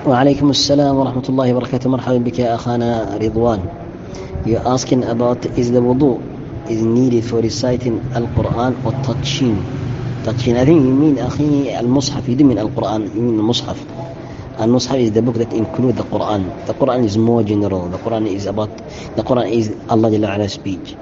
وعليكم السلام ورحمة الله وبركاته. مرحبا بك يا أخانا رضوان. You're asking about is the wudu is needed for reciting Al-Quran or touching. Touching, I think you mean أخي المصحف. You do mean Al-Quran, you mean المصحف. Al-Mus'haf is the book that includes the Quran. The Quran is more general. The Quran is Allah Jalla Ala speech.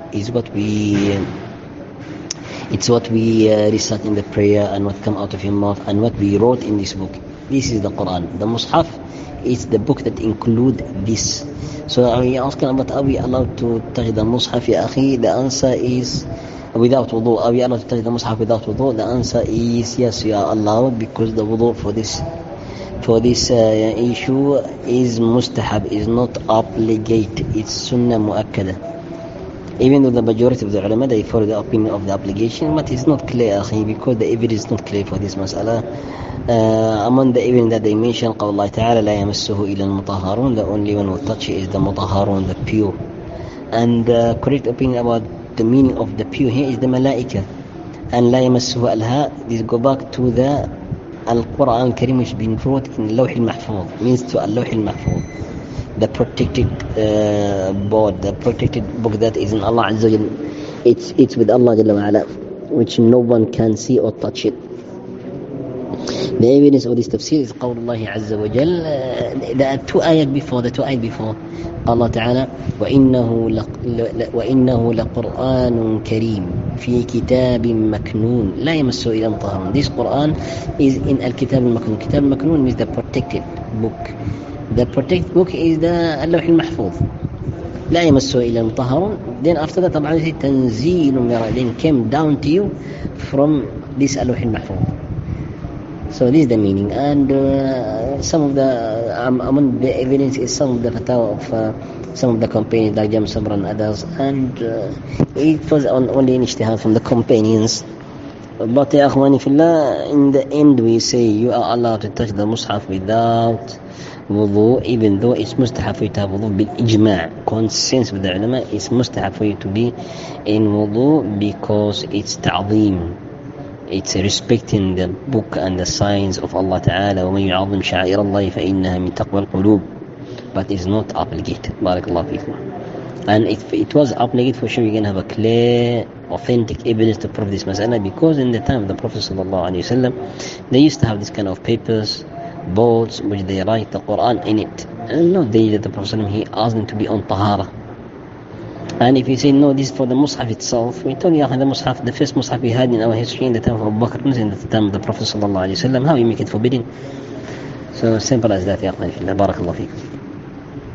It's what we recite in the prayer and what come out of your mouth and what we wrote in this book. This is the Quran. The Mus'haf is the book that include this. So are you asking about are we allowed to touch the Mus'haf, ya akhi? The answer is without wudu. Are we allowed to touch the Mus'haf without wudu? The answer is yes, you are allowed, because the wudu for this issue is mustahab, is not obligate. It's sunnah mu'akkada. Even though the majority of the ulama they follow the opinion of the obligation, but it's not clear, akhi, because the evidence is not clear for this mas'ala. Among the evidence that they mention, قول الله تعالى لا يمسه إلا المطهرون, the only one who touch it is the mutahharun, the pure. And the correct opinion about the meaning of the pure here is the malaika. And لا يمسه الها, this go back to the Al-Quran Al-Karim, which has been brought in Lawh al-Mahfuz, means to Al-Lawh al-Mahfuz, the protected board, the protected book that is in Allah Azza wa Jal. It's with Allah Jalla wa Ala, which no one can see or touch it. The evidence of this tafsir is قول الله عز وجل. There are two ayat before, Allah Ta'ala وإنه لقرآن كريم في كتاب مكنون لا يمسه إلا المطهرون. This Quran is in Al-Kitab al-Maknun. Kitab al-Maknun means the protected book. The protected book is the Al-Lawh al-Mahfuz. لا يمسه إلا المطهرون. Then after that طبعا تنزيل من then came down to you from this Al-Lawh al-Mahfuz. So this is the meaning, and some of the among the evidence is some of the fatwa of some of the companions like Jam Sabra and others, and it was only an ijtihad from the companions. But ya akhwani fillah, in the end we say you are allowed to touch the Mus'haf without wudu, even though it's mustahab for you to have wudu bil ijma', consensus with the ulama. It's mustahab for you to be in wudu because it's ta'zeem. It's respecting the book and the signs of Allah Ta'ala. وَمَنْ يُعَظِّمْ شَعَائِرَ اللَّهِ فَإِنَّهَا مِنْ تَقْوَى الْقُلُوبِ. But it's not obligated. Barakallahu feekum. And if it was obligated, for sure you're going to have a clear, authentic evidence to prove this mas'ala, because in the time of the Prophet Sallallahu Alaihi Wasallam, they used to have this kind of papers, boards, which they write the Quran in it. And not they that the Prophet Sallallahu Alaihi Wasallam, he asked them to be on tahara. And if you say no, this is for the Mus'haf itself, we told you the Mus'haf, the first Mus'haf we had in our history in the time of Abu Bakr, in the time of the Prophet Sallallahu Alaihi Wasallam, how you make it forbidden? So simple as that, ya akhwani fillah. Barakallahu feekum.